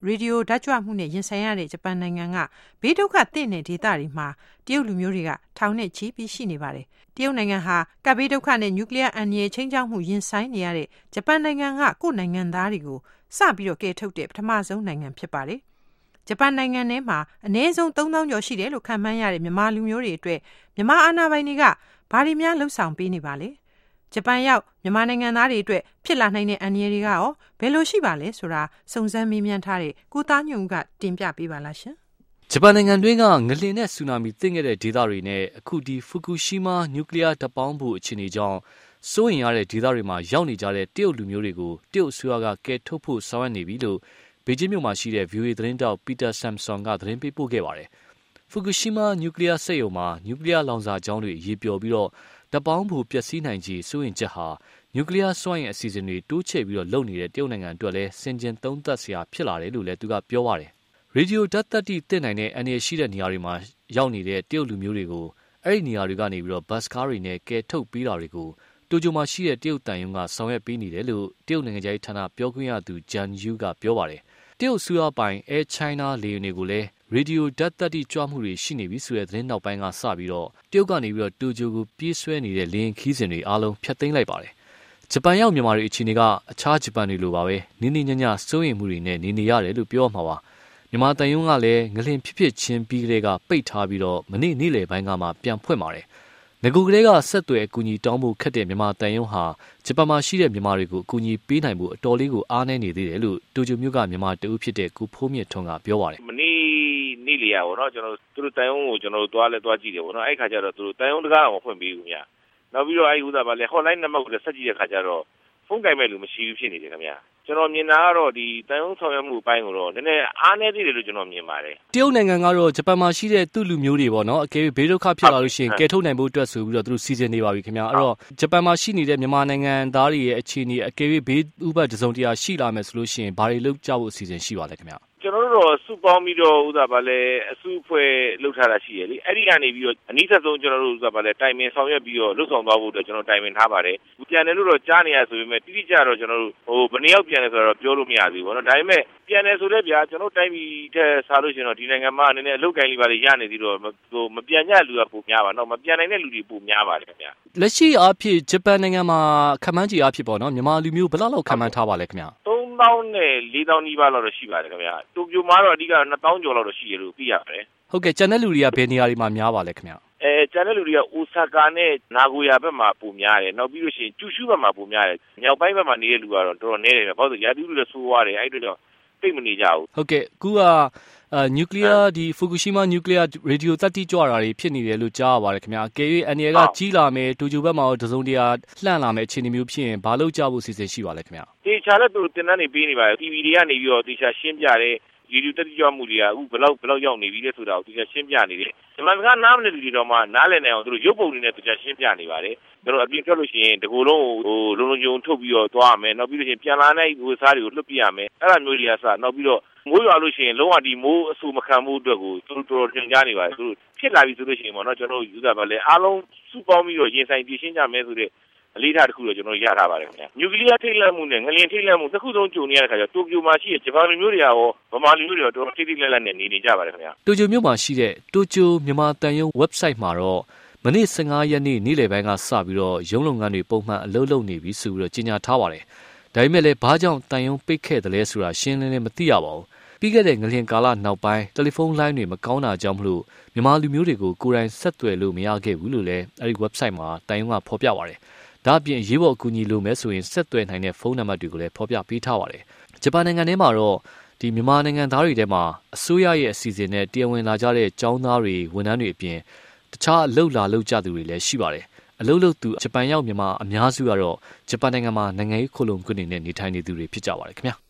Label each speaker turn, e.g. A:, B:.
A: ရေဒီယိုဓာတ်ကြွမှုနဲ့ရင်ဆိုင်ရတဲ့ဂျပန်နိုင်ငံကဘေးဒုက္ခသင့်တဲ့ဒေသတွေမှာတရုတ်လူမျိုးတွေကထောင်နဲ့ချီပြီးရှိနေပါတယ်။တရုတ်နိုင်ငံဟာကပ်ဘေးဒုက္ခနဲ့နျူကလ িয়ার အန္တရာယ်ချိန်ချောက်မှုရင်ဆိုင်နေရတဲ့ဂျပန်နိုင်ငံကကိုယ့်နိုင်ငံသားတွေကိုစပြီးတော့ကယ်ထုတ်တဲ့ပထမဆုံးနိုင်ငံဖြစ်ပါတယ်။ဂျပန်နိုင်ငံထဲမှာအနည်းဆုံး3000ကျော်ရှိတယ်လို့ခန့်မှန်းရတဲ့မြန်မာလူမျိုးတွေအတွက်မြန်မာအာဏာပိုင်တွေကဘာတွေများလှုပ်ဆောင်ပေးနေပါလဲ။ဂျပန်ရောက်မြန်မာနိုင်ငံသားတွေအတွက်ဖြစ်လာနိုင်တဲ့အန္တရာယ်တွေကရောဘယ်လိုရှိပါလဲဆိုတာစုံစမ်းမေးမြန်းထားတဲ့ကိုသားညွန့်ကတင်ပြပေးပါလားရှင်
B: ။ဂျပန်နိုင်ငံတွင်းကငလျင်နဲ့ဆူနာမီသင့်ခဲ့တဲ့ဒေသတွေနဲ့အခုဒီဖူကူရှီမာနျူကလ িয়ার ဓာတ်ပေါင်းဖို့အခြေအနေကြောင့်စိုးရိမ်ရတဲ့ဒေသတွေမှာရောက်နေကြတဲ့တရုတ်လူမျိုးတွေကိုတရုတ်အစိုးရကကယ်ထုတ်ဖို့ဆောင်ရွက်နေပြီလို့ဘေကျင်းမြို့မှာရှိတဲ့ VOA သတင်းတောက်ပီတာဆမ်ဆွန်ကသတင်းပေးပို့ခဲ့ပါတယ်။ဖူကူရှီမာနျူကလ িয়ার စက်ရုံမှာနျူကလ িয়ার လောင်စာကြောင်းတွေရေပျော်ပြီးတော့ဓာတ်ပေါင်းဖို့ပျက်စီးနိုင်ခြေစိုးရိမ်ချက်ဟာနျူကလ িয়ার စွမ်းအင်အစီအစဉ်တွေတိုးချဲ့ပြီးတော့လုပ်နေတဲ့တရုတ်နိုင်ငံအတွက်လည်းစင်ကြင်သုံးသပ်စရာဖြစ်လာတယ်လို့လည်းသူကပြောပါတယ်။ရေဒီယိုဓာတ်သတ္တိသင့်နိုင်တဲ့အန္တရာယ်ရှိတဲ့နေရာတွေမှာရောက်နေတဲ့တရုတ်လူမျိုးတွေကိုအဲ့ဒီနေရာတွေကနေပြီးတော့ဘတ်စကားတွေနဲ့ကယ်ထုတ်ပေးတာတွေကိုတိုကျိုမှာရှိတဲ့တရုတ်တန်ယုံကဆောင်ရွက်ပေးနေတယ်လို့တရုတ်နိုင်ငံခြားရေးဌာနပြောခွင့်ရသူဂျန်ယူကပြောပါတယ်။တရုတ်အစိုးရပိုင် Air China လေယာဉ်တွေကိုလည်းရေဒီယိုဓာတ်သတ္တိကြွမှုတွေရှိနေပြီဆိုတဲ့သတင်းနောက်ပိုင်းကစပြီးတော့တရုတ်ကနေပြီးတော့တိုကျိုကိုပြေးဆွဲနေတဲ့လေယာဉ်ခီးစဉ်တွေအားလုံးဖျက်သိမ်းလိုက်ပါတယ်။ဂျပန်ရောက်မြန်မာတွေအခြေအနေကအခြားဂျပန်တွေလိုပါပဲနင်းနေညညစိုးရိမ်မှုတွေနဲ့နေရတယ်လို့ပြောမှာပါ။မြန်မာတန်ယုံကလည်းငလင်ဖြစ်ချင်းပြီးကလေးကပိတ်ထားပြီးတော့မနေ့နေ့လယ်ပိုင်းကမှပြန်ဖွင့်ပါတယ်။ငကူကလေးကဆက်သွယ်အကူအညီတောင်းဖို့ခက်တဲ့မြန်မာတန်ယုံဟာဂျပန်မှာရှိတဲ့မြန်မာတွေကိုအကူအညီပေးနိုင်ဖို့အတော်လေးကိုအားနည်းနေသေးတယ်လို့တိုကျိုမြို့ကမြန်မာတအုပ်ဖြစ်တဲ့ကိုဖိုးမြင့်ထွန်းကပြောပါတယ်
C: ။မနေ့နေ့လျာပေါ့နော်ကျွန်တော်တို့တန်ယုံကိုကျွန်တော်တို့သွားကြည့်တယ်ပေါ့နော်အဲ့ခါကျတော့သူတို့တန်ယုံတကားအောင်ဖွင့်ပေးဘူးဗျ။နောက်ပြီးတော့အဲ့ဥသာပါလေ hotline နံပါတ်ကိုဆက်ကြည့်တဲ့ခါကျတော့ဖုန်းကိုင်မဲ့လူမရှိဘူးဖြစ်နေတယ်ခင်ဗျာကျွန်တော်မြင်တာကတော့ဒီတန်ယုံဆောင်ရွက်မှုအပိုင်းကိုတော့နည်းနည်းအားနည်းသေးတယ်လို့ကျွန်တော်မြင်ပါတယ်
B: တရုတ်နိုင်ငံကတော့ဂျပန်မှာရှိတဲ့သူ့လူမျိုးတွေပေါ့နော်အကယ်၍ဘေးဒုက္ခဖြစ်လာလို့ရှိရင်ကယ်ထုတ်နိုင်ဖို့အတွက်ဆိုပြီးတော့သူတို့စီစဉ်နေပါပြီခင်ဗျာအဲ့တော့ဂျပန်မှာရှိနေတဲ့မြန်မာနိုင်ငံသားတွေရဲ့အခြေအနေအကယ်၍ဘေးဥပဒ်တစုံတရာရှိလာမယ်ဆိုလို့ရှိရင်ဘာတွေလုပ်ကြဖို့အစီအစဉ်ရှိပါလဲခင်ဗျာ
C: ကျွန်တော်တို့စုပေါင်းပြီးတော့ဥသာပါလဲအစုအဖွဲ့လှုပ်ထားတာရှိရလေအဲ့ဒီကနေပြီးတော့အနည်းဆက်ဆုံးကျွန်တော်တို့ဥသာပါလဲတိုင်ပင်ဆောင်ရွက်ပြီးတော့လှုပ်ဆောင်သွားဖို့အတွက်ကျွန်တော်တိုင်ပင်ထားပါတယ်ပြန်တယ်လို့တော့ကြားနေရဆိုပေမဲ့တိတိကျတော့ကျွန်တော်တို့ဘယ်နှစ်ယောက်ပြန်လဲဆိုတော့ပြောလို့မရသေးဘူးပေါ့နော်ဒါပေမဲ့ပြန်တယ်ဆိုတဲ့ဗျာကျွန်တော်တိုင်ပြီးတဲ့စားလို့ရှိရင်တော့ဒီနိုင်ငံမှာအနေနဲ့အလုပ်ကိုင်လေးပါလေရနေသေးတော့မပြန်ကြလူကပိုများပါတော့မပြန်နိုင်တဲ့လူတွေပိုများပါတယ်ခင်ဗျာ
B: လက်ရှိအားဖြင့်ဂျပန်နိုင်ငံမှာခန့်မှန်းခြေအားဖြင့်ပေါ့နော်မြန်မာလူမျိုးဘယ်လောက်ခန့်မှန်းထားပါလဲခင်ဗျာ
C: 3000နဲ့4000နီးပါးလောက်တော့ရှိပါတယ်ခင်ဗျာတိုကျိုမှာတော့အဓိက2000ကျော်လောက်တော့ရှိရလို့သိရပါတယ်
B: ဟုတ်ကဲ့ကျန်တဲ့လူတွေကဘယ်နေရာတွေမှာများပါလဲခင်ဗျာ
C: ကျန်တဲ့လူတွေကအိုဆာကာနဲ့နာဂိုယာဘက်မှာပိုများတယ်နောက်ပြီးလို့ရှိရင်ကျူရှုဘက်မှာပိုများတယ်မြောက်ပိုင်းဘက်မှာနေတဲ့လူကတော့တော်တော်နည်းတယ်ဗျဘာလို့ဆိုရာသီဥတုလည်းဆိုးသွားတယ်အဲ့တို့တော့သိမနေကြဘူး
B: ဟုတ်ကဲ့အခုကနျူကလ িয়ার ဒီဖူကူရှီမာနျူကလ িয়ার ရေဒီယိုသတ္တိကြွတာတွေဖြစ်နေတယ်လို့ကြားရပါတယ်ခင်ဗျာအကယ်၍အန်ရယ်ကကြီးလာမယ်တိုကျိုဘက်မှာတစုံတရာလှန့်လာမယ်အခြေအနေမျိုးဖြစ်ရင်ဘာလို့ကြဖို့အစီအစဉ်ရှိပါလဲခင်ဗျာ
C: တေချာလည်းသူတင်တန်းနေပေးနေပါတယ် TV တွေကနေပြီးတော့တေချာရှင်းပြတယ်ရေဒီယိုတက်ကြွမှုတွေကအခုဘယ်လောက်ရောက်နေပြီလဲဆိုတာကိုသူကရှင်းပြနေတယ်။ဒီမှာကနားမလည်လူတွေတော့မှနားလည်နိုင်အောင်သူတို့ရုပ်ပုံတွေနဲ့သူကရှင်းပြနေပါတယ်။ကျွန်တော်အပြင်ထွက်လို့ရှိရင်ဒီကိုယ်လုံးကိုလုံကြုံထုတ်ပြီးတော့သွားရမယ်။နောက်ပြီးလို့ရှိရင်ပြန်လာတဲ့ဝေစားတွေကိုလွတ်ပြရမယ်။အဲ့ဒါမျိုးတွေကစနောက်ပြီးတော့မိုးရွာလို့ရှိရင်လုံးဝဒီမိုးအဆူမခံမှုအတွက်ကိုသူတို့တော်တင်ကြနေပါတယ်။သူတို့ဖြစ်လာပြီဆိုလို့ရှိရင်ပေါ့နော်ကျွန်တော်ယူတာပါလေအားလုံးစုပေါင်းပြီးတော့ရင်ဆိုင်ပြရှင်းကြမယ်ဆိုတဲ့အလေးထားတစ်ခုတော့ကျွန်တော်ရထားပါတယ်ခင်ဗျာနျူကလ িয়ার ထိတ်လန့်မှုနဲ့ငလျင်ထိတ်လန့်မှုတစ်ခုလုံးကြုံနေရတဲ့ခါကျတိုကျိုမှာရှိတဲ့ဂျပန်လူမျိုးတွေရောဗမာလူမျိုးတွေရောတော်တော်ထိတ်ထိတ်လန့်လန့်နဲ့နေကြပါတယ်ခင်ဗျာ
B: တိုကျိုမြို့မှာရှိတဲ့တိုကျိုမြန်မာတန်ယုံ website မှာတော့မနေ့15ရက်နေ့နေ့လယ်ပိုင်းကစပြီးတော့ရုံးလုပ်ငန်းတွေပုံမှန်အလုပ်လုပ်နေပြီဆိုပြီးတော့ကြေညာထားပါတယ်ဒါပေမဲ့လည်းဘာကြောင့်တန်ယုံပိတ်ခဲ့တယ်လဲဆိုတာရှင်းလင်းလင်းမသိရပါဘူးပြီးခဲ့တဲ့ငလျင်ကာလနောက်ပိုင်းတယ်လီဖုန်းလိုင်းတွေမကောင်းတာကြောင့်မလို့မြန်မာလူမျိုးတွေကိုကိုယ်တိုင်ဆက်သွယ်လို့မရခဲ့ဘူးလို့လည်းအဲဒီ website မှာတန်ယုံကဖော်ပြပါတယ်ဒါအပြင်ရေးပေါ်အကူအညီလိုမယ်ဆိုရင်ဆက်သွယ်နိုင်တဲ့ဖုန်းနံပါတ်တွေကိုလည်းဖော်ပြပေးထားပါတယ်။ဂျပန်နိုင်ငံထဲမှာတော့ဒီမြန်မာနိုင်ငံသားတွေထဲမှာအစိုးရရဲ့အစီအစဉ်နဲ့တရားဝင်လာကြတဲ့ကျောင်းသားတွေဝန်ထမ်းတွေအပြင်တခြားအလုပ်လာလုပ်ကြသူတွေလည်းရှိပါတယ်။အလုပ်လုပ်သူဂျပန်ရောက်မြန်မာအများစုကတော့ဂျပန်နိုင်ငံမှာနိုင်ငံရေးခိုလှုံခွင့်တွေနဲ့နေထိုင်နေသူတွေဖြစ်ကြပါတယ်ခင်ဗျာ။